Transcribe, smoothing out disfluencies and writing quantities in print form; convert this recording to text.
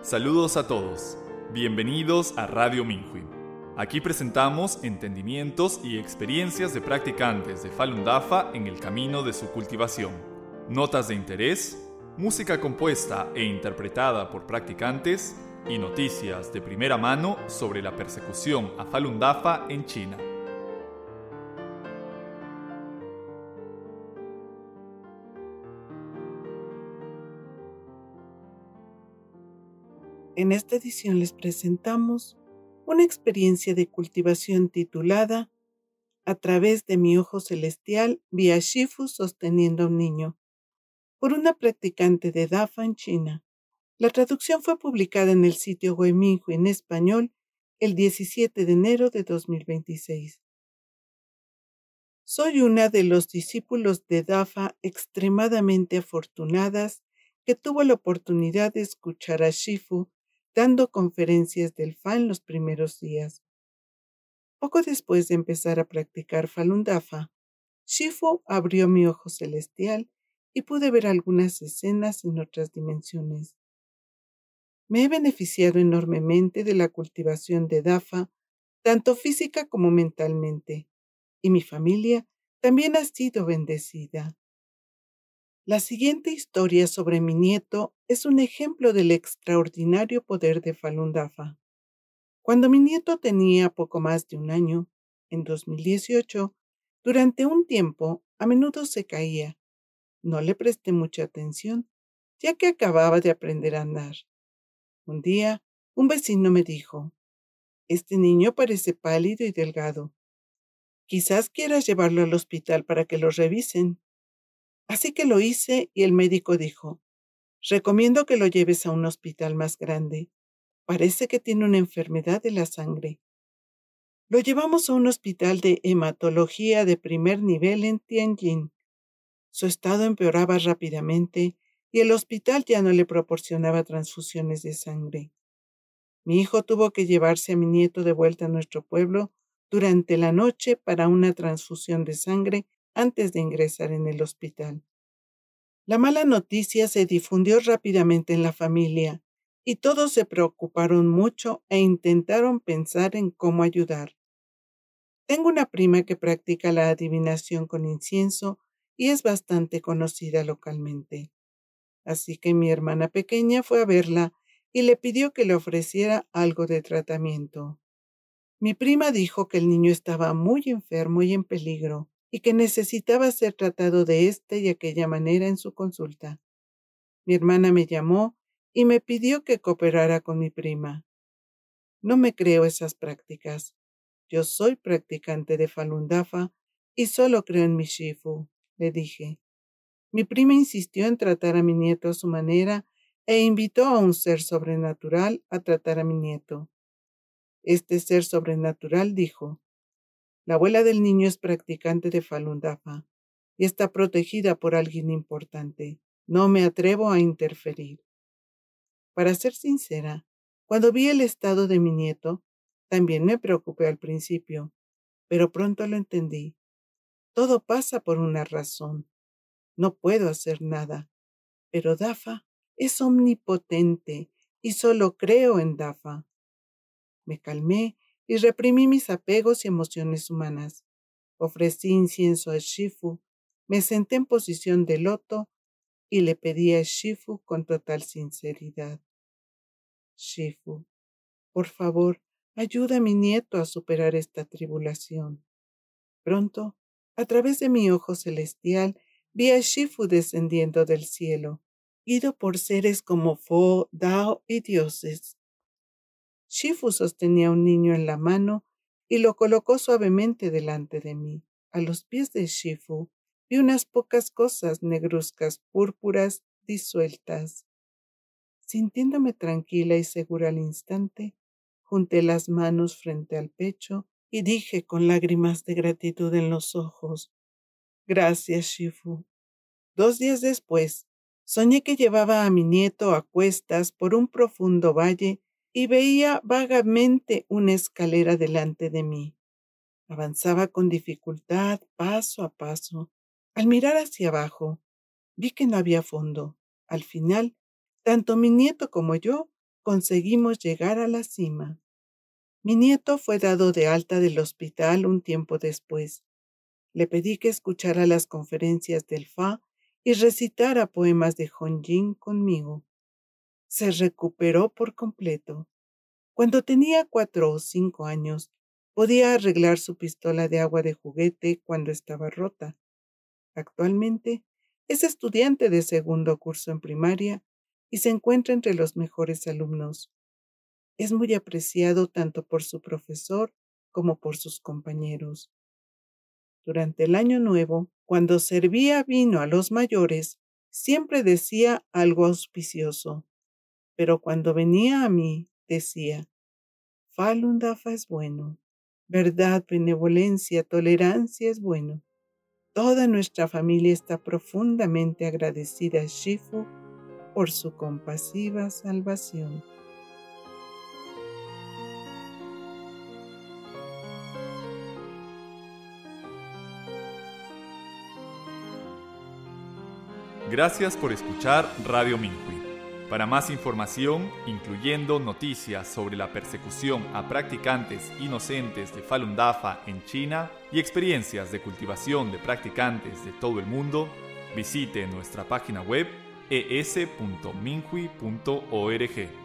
Saludos a todos. Bienvenidos a Radio Minhui. Aquí presentamos entendimientos y experiencias de practicantes de Falun Dafa en el camino de su cultivación. Notas de interés, música compuesta e interpretada por practicantes y noticias de primera mano sobre la persecución a Falun Dafa en China. En esta edición les presentamos una experiencia de cultivación titulada A través de mi ojo celestial vía Shifu sosteniendo a un niño, por una practicante de Dafa en China. La traducción fue publicada en el sitio web Minhui en español el 17 de enero de 2026. Soy una de los discípulos de Dafa extremadamente afortunadas que tuvo la oportunidad de escuchar a Shifu dando conferencias del Fa en los primeros días. Poco después de empezar a practicar Falun Dafa, Shifu abrió mi ojo celestial y pude ver algunas escenas en otras dimensiones. Me he beneficiado enormemente de la cultivación de Dafa, tanto física como mentalmente, y mi familia también ha sido bendecida. La siguiente historia sobre mi nieto es un ejemplo del extraordinario poder de Falun Dafa. Cuando mi nieto tenía poco más de un año, en 2018, durante un tiempo a menudo se caía. No le presté mucha atención, ya que acababa de aprender a andar. Un día, un vecino me dijo, «Este niño parece pálido y delgado. Quizás quieras llevarlo al hospital para que lo revisen». Así que lo hice y el médico dijo, «Recomiendo que lo lleves a un hospital más grande. Parece que tiene una enfermedad de la sangre». Lo llevamos a un hospital de hematología de primer nivel en Tianjin. Su estado empeoraba rápidamente y el hospital ya no le proporcionaba transfusiones de sangre. Mi hijo tuvo que llevarse a mi nieto de vuelta a nuestro pueblo durante la noche para una transfusión de sangre antes de ingresar en el hospital. La mala noticia se difundió rápidamente en la familia y todos se preocuparon mucho e intentaron pensar en cómo ayudar. Tengo una prima que practica la adivinación con incienso y es bastante conocida localmente. Así que mi hermana pequeña fue a verla y le pidió que le ofreciera algo de tratamiento. Mi prima dijo que el niño estaba muy enfermo y en peligro y que necesitaba ser tratado de esta y aquella manera en su consulta. Mi hermana me llamó y me pidió que cooperara con mi prima. No me creo esas prácticas. Yo soy practicante de Falun Dafa y solo creo en mi Shifu, le dije. Mi prima insistió en tratar a mi nieto a su manera e invitó a un ser sobrenatural a tratar a mi nieto. Este ser sobrenatural dijo, la abuela del niño es practicante de Falun Dafa y está protegida por alguien importante. No me atrevo a interferir. Para ser sincera, cuando vi el estado de mi nieto, también me preocupé al principio, pero pronto lo entendí. Todo pasa por una razón. No puedo hacer nada, pero Dafa es omnipotente y solo creo en Dafa. Me calmé y reprimí mis apegos y emociones humanas. Ofrecí incienso a Shifu, me senté en posición de loto y le pedí a Shifu con total sinceridad. Shifu, por favor, ayuda a mi nieto a superar esta tribulación. Pronto, a través de mi ojo celestial, vi a Shifu descendiendo del cielo, guiado por seres como Fo, Dao y dioses. Shifu sostenía a un niño en la mano y lo colocó suavemente delante de mí. A los pies de Shifu vi unas pocas cosas negruzcas púrpuras disueltas. Sintiéndome tranquila y segura al instante, junté las manos frente al pecho y dije con lágrimas de gratitud en los ojos, «Gracias, Shifu». 2 días después, soñé que llevaba a mi nieto a cuestas por un profundo valle y veía vagamente una escalera delante de mí. Avanzaba con dificultad, paso a paso. Al mirar hacia abajo, vi que no había fondo. Al final, tanto mi nieto como yo conseguimos llegar a la cima. Mi nieto fue dado de alta del hospital un tiempo después. Le pedí que escuchara las conferencias del Fa y recitara poemas de Honjin conmigo. Se recuperó por completo. Cuando tenía 4 o 5 años, podía arreglar su pistola de agua de juguete cuando estaba rota. Actualmente es estudiante de 2º curso en primaria y se encuentra entre los mejores alumnos. Es muy apreciado tanto por su profesor como por sus compañeros. Durante el Año Nuevo, cuando servía vino a los mayores, siempre decía algo auspicioso. Pero cuando venía a mí, decía: Falun Dafa es bueno. Verdad, benevolencia, tolerancia es bueno. Toda nuestra familia está profundamente agradecida a Shifu por su compasiva salvación. Gracias por escuchar Radio Minhui. Para más información, incluyendo noticias sobre la persecución a practicantes inocentes de Falun Dafa en China y experiencias de cultivación de practicantes de todo el mundo, visite nuestra página web es.minhui.org.